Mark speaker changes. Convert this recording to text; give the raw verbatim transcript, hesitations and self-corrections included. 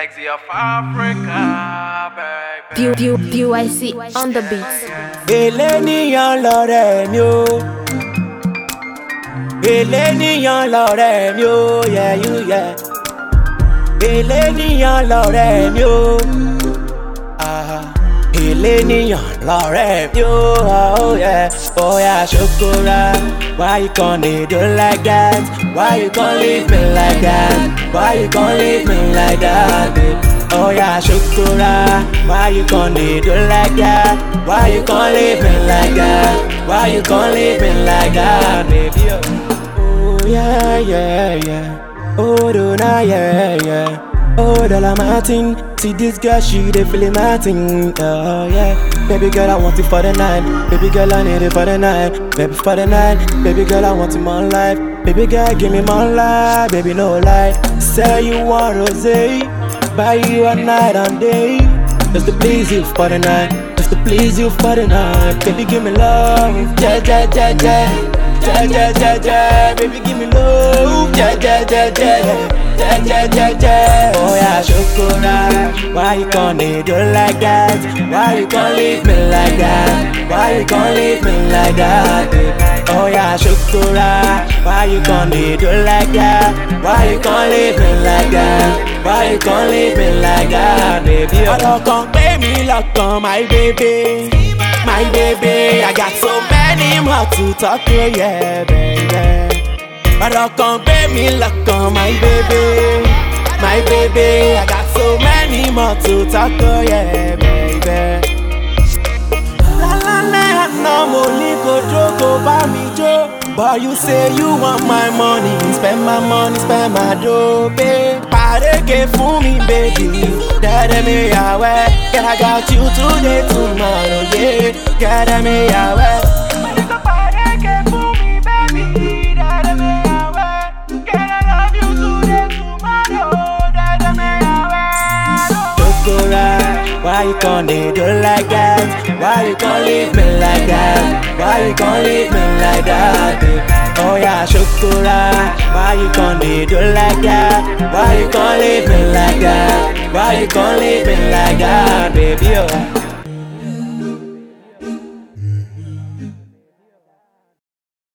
Speaker 1: Sexy of Africa, baby.
Speaker 2: View, view, view, I see on the beat.
Speaker 3: Èlénìyàn lọ̀rẹ́ mi o. Èlénìyàn lọ̀rẹ́ mi o, yeah you yeah. Èlénìyàn lọ̀rẹ́ mi o. Ah, èlénìyàn lọ̀rẹ́ mi o, oh yeah. Oh yeah, Shokora, why you gonna do like that? Why you gonna leave me like that? Why you gonna leave me like that, babe? Oh yeah, Shokora, why you gonna do like that? Why you gonna leave me like that? Why you gonna leave me like that, baby? Oh yeah, yeah, yeah. Oh, do na, yeah, yeah. Oh, the la Martin. See this girl, she dey feeling my thing. Oh yeah, baby girl, I want it for the night. Baby girl, I need it for the night. Baby for the night. Baby girl, I want it more life. Baby girl, give me more life. Baby, no lie. Say you want rosé, buy you a night and day. Just to please you for the night. Just to please you for the night. Baby, give me love. Ja ja ja ja. Ja ja ja ja. Baby, give me love. Ja ja ja ja. Ja, ja, ja, ja. Oh yeah, Shokora, why you gonna do like that? Why you gonna leave me like that? Why you gonna leave me like that, babe? Oh yeah, Shokora, why you gonna do like that? Why you gonna leave me like that? Why you gonna leave me like that, baby? Ọlọ́kàn gbé mi lọ́kàn, my baby, my baby. I got so many more to talk to, yeah, baby. Ọlọ́kàn gbé mi lọ́kàn, my baby, my baby. I got so many more to talk to, yeah, baby. Lálálẹ́ àná mo ní kó jó kó bá mi jó. But you say you want my money, spend my money, spend my dough, babe. Pàdéke fún mi, baby. Dẹ́dẹ́ mi yàwẹ́. Girl, I got you today, tomorrow, yeah. Dẹ́dẹ́ mi yàwẹ́. Why you gonna do like that? Why you gonna leave me like that? Why you gonna leave me like that, babe? Oh yeah, Shokora, why you gonna do like that? Why you gonna leave me like that? Why you gonna leave me like that, baby? Oh.